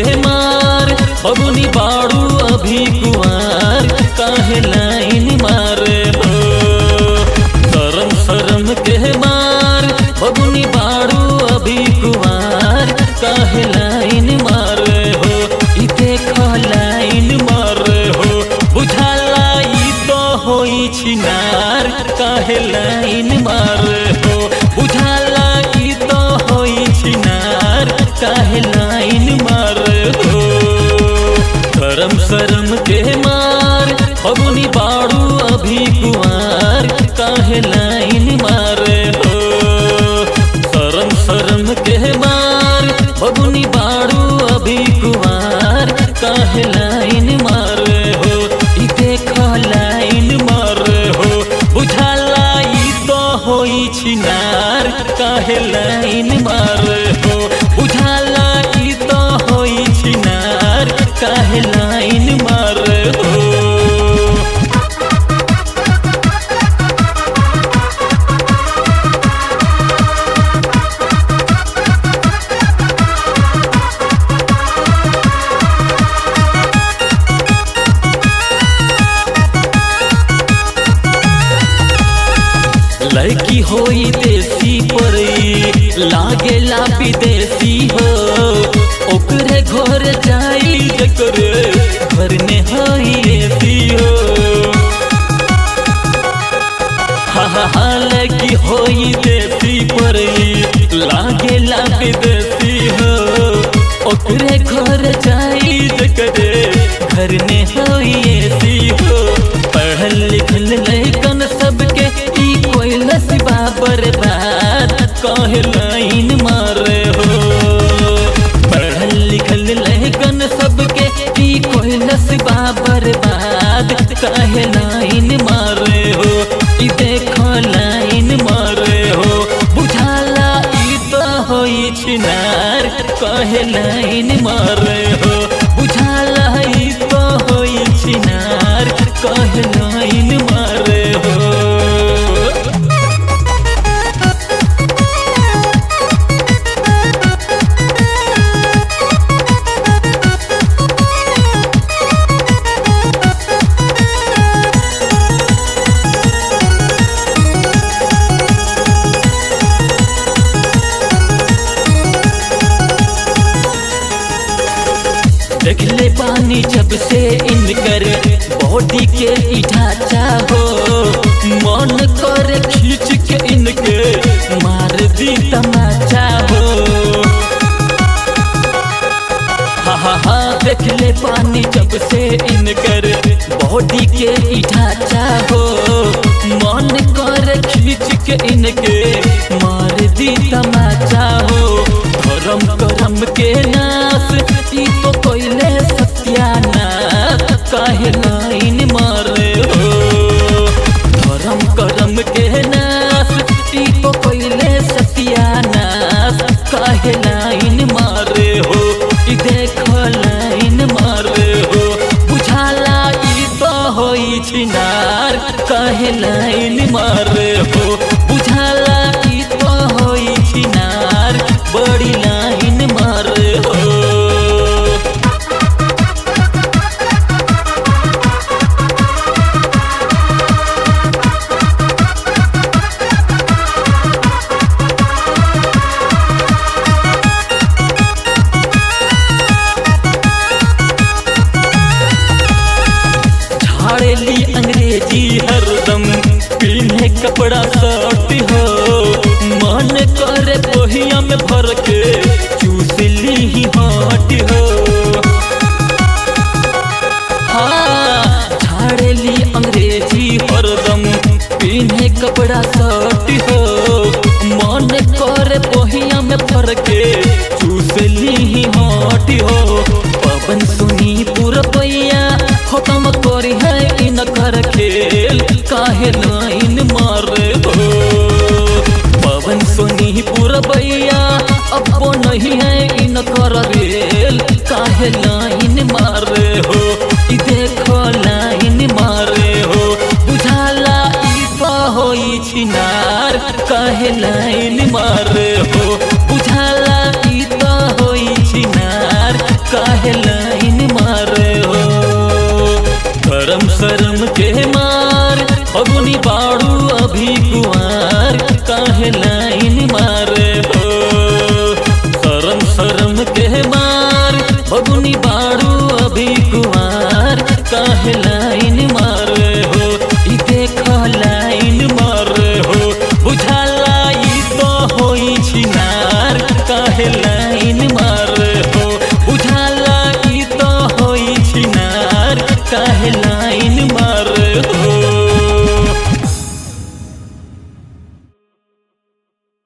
मार बबुनी बाड़ू अभी कुंवार काहे लाइन मारे हो। शरम शरम के मार बबुनी बाड़ू अभी कुंवार काहे लाइन मारे हो। ई देखो लाइन मारे हो बुझाला ई तो होई छिनार काहे लाइन मारे हो। बुझाला ई तो होई छिनार काहे लाइन मारे हो। शरम शरम के मार बबुनी बाड़ू अभी कुंवार काहे लाइन मारे हो। शरम शरम के मार बबुनी बाड़ू अभी कुंवार काहे लाइन मारे हो। ई देखो लाइन मारे हो बुझाला ई तो होई छिनार काहे लाइन मारे हो। बुझाला ई तो होई छिनार काहे लाइन मारे हो। लड़की होई देसी परी लागेला विदेशी हो। ओकरे घर जाई जकरे घर में होई एसी हो। हा लड़की होई देसी परी लागेला विदेशी हो। ओकरे घर जाई जकरे घर में होई एसी हो। पढ़ल लिखल लड़कन सबके ई कोई नसीबा बर्बाद काहे लाइन मारे हो। पढ़ल लिखल लड़कन सबके ई कोई नसीबा बर्बाद काहे लाइन मारे हो। ई देखो लाइन मारे हो बुझाला ई तो होई छिनार काहे लाइन मारे हो। बुझाला ई तो होई छिनार काहे लाइन मारे हो। देखले पानी जब से इनकर बॉडी के ई ढांचा हो। मन कर खींच के इनके मार दी तमाचा हो। हा देखले पानी जब से इनकर बॉडी के ई ढांचा हो। मन कर खींच के इनके मार दी तमाचा हो। धर्म करम के नाश ई तो कोइले सत्यानाश काहे लाइन मारे हो। धर्म करम के नाश ई तो कोइले सत्यानाश काहे लाइन मारे हो। ई देखो लाइन मारे हो बुझाला ई तो होई छिनार काहे लाइन मारे हो। बुझाला ई तो होई छिनार बड़ी लाइन मारे हो। झाड़ेली अंग्रेजी हरदम पीने कपड़ा शर्ट हो। मन करे बहिया में भर के चूस ली ही हट हो। हाँ झाड़ेली अंग्रेजी हरदम पीने कपड़ा शर्ट हो। मन करे बहिया में भर के चूस ली ही हट हो। पवन सुनी पुरपैया खत्म करी है इन कर खेल काहे लाइन मारे हो। पवन सोनी पुरबैया अब नहीं है इन कर रेल काहे लाइन मारे हो। ई देखो लाइन मारे हो बुझाला ई तो होई छिनार काहे लाइन मारे हो। बुझाला ई तो होई छिनार काहे शर्म के मार फगुनी बाड़ू अभी कुआर काहे लाइन मारे हो। शर्म के मार फगुनी बाड़ू अभी कुआर काहे लाइन मारे हो। ई देख लाइन मारे हो बुझाला ई तो होई छिनार काहे लाइन मारे हो। बुझाला ई तो होई छिनार काहे लाइन